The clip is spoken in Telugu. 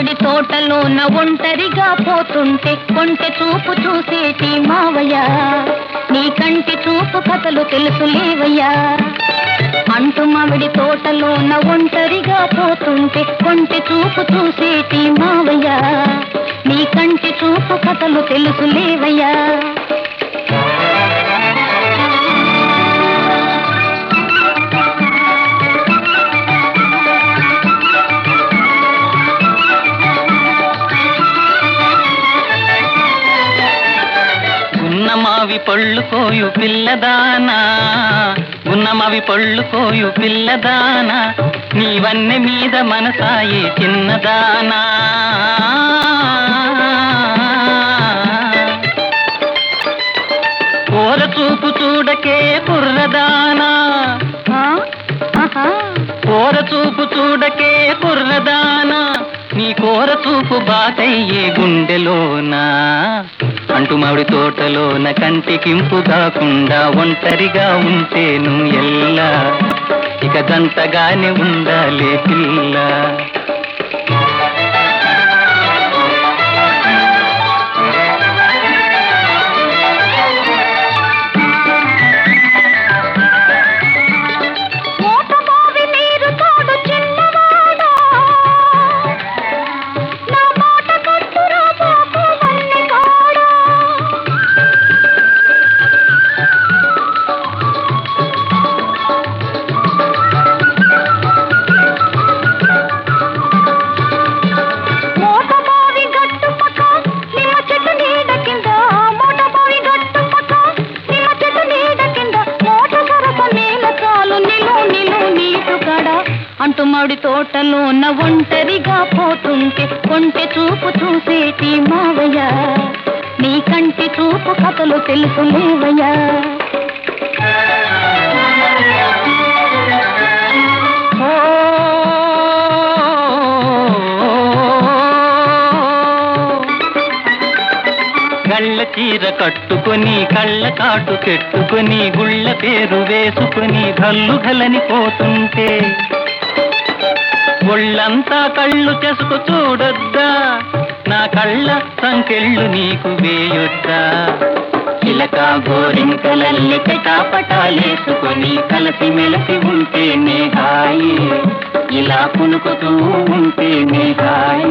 మామిడి తోటలోన ఒంటరిగా పోతుంటే కొంటె చూపు చూసేటి మావయ్య, నీ కంటి చూపు కథలు తెలుసులేవయ్యా. అంటు మామిడి తోటలోన ఒంటరిగా పోతుంటే కొంటె చూపు చూసేటి మావయ్య, నీ కంటి చూపు కథలు తెలుసులేవయ్యా. గున్నమావి పళ్ళు కోయు పిల్లదానా, గున్నమావి పళ్ళు కోయు పిల్లదానా, నీవన్నె మీద మనసాయే చిన్నదానా. కోర చూపు చూడకే కుర్రదానా, కోర చూపు చూడకే కుర్రదానా, నీ కోర చూపు బాటయ్యే గుండెలోనా. అంటు మామిడి తోటలోన కంటికింపు కాకుండా ఒంటరిగా ఉంటేను ఎల్లా, ఇక దంతగానే ఉండాలే పిల్ల. అంటు మామిడి తోటలోన ఒంటరిగా పోతుంటే కొంటె చూపు చూసేటి మావయ్య, నీ కంటి చూపు కథలు తెలుసులేవయ్యా. గళ్ళ చీర కట్టుకొని కళ్ళ కాటు పెట్టుకొని గుళ్ళ పేరు వేసుకొని గల్లు గలని పోతుంటే ఒళ్ళంతా కళ్ళు చెసుకు చూడొద్దా, నా కళ్ళ సంకెళ్ళు నీకు వేయొద్దా. చిలక గోరింకలల్లి పటాపటాలేసుకొని కలసి మెలసి ఉంటేనే హాయి, ఇలా పులుకుతూ ఉంటేనే హాయి.